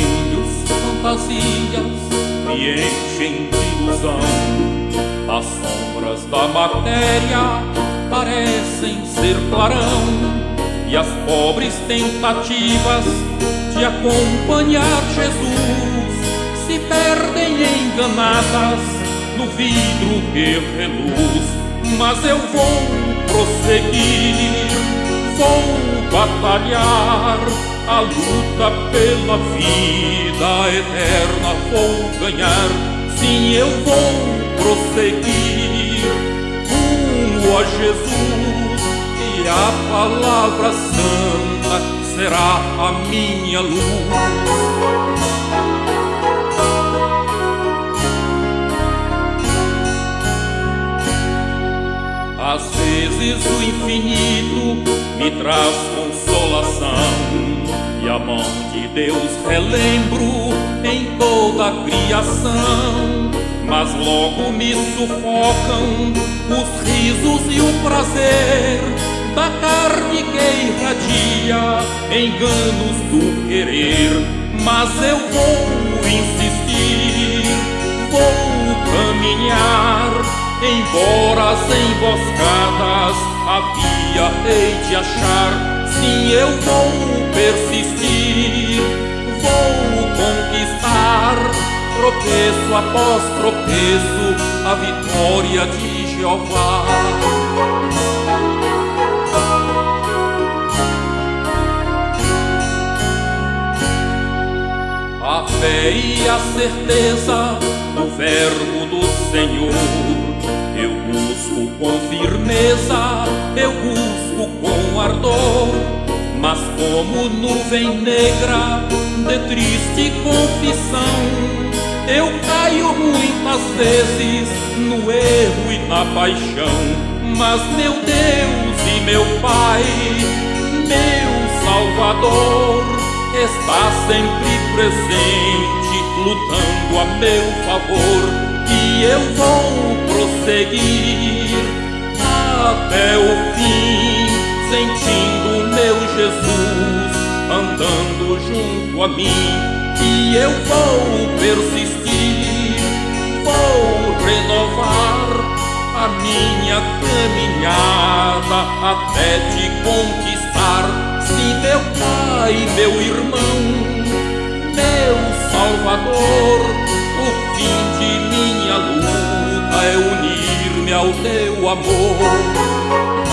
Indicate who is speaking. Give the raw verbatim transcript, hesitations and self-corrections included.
Speaker 1: sonhos, fantasias me enchem de ilusão. As sombras da matéria parecem ser clarão, e as pobres tentativas de acompanhar Jesus se perdem enganadas no vidro que reluz. Mas eu vou prosseguir, vou batalhar a luta pela vida eterna, vou ganhar. Sim, eu vou prosseguir rumo a Jesus, e a palavra santa será a minha luz. Às vezes o infinito me traz consolação, e a mão de Deus relembro em toda a criação. Mas logo me sufocam os risos e o prazer da carne que irradia enganos do querer. Mas eu vou insistir, vou caminhar, embora as emboscadas a via hei de achar. Sim, eu vou persistir, vou conquistar, tropeço após tropeço, a vitória de Jeová. A fé e a certeza do verbo do Senhor eu busco com firmeza, eu busco com ardor. Mas como nuvem negra de triste confissão, eu caio muitas vezes no erro e na paixão. Mas meu Deus e meu Pai, meu Salvador, está sempre presente, lutando a meu favor. E eu vou prosseguir até o fim, sentindo meu Jesus andando junto a mim. E eu vou persistir, vou renovar a minha caminhada até te conquistar. Sim, meu Pai, meu irmão, meu Salvador, o fim de minha luta é unir-me ao teu amor.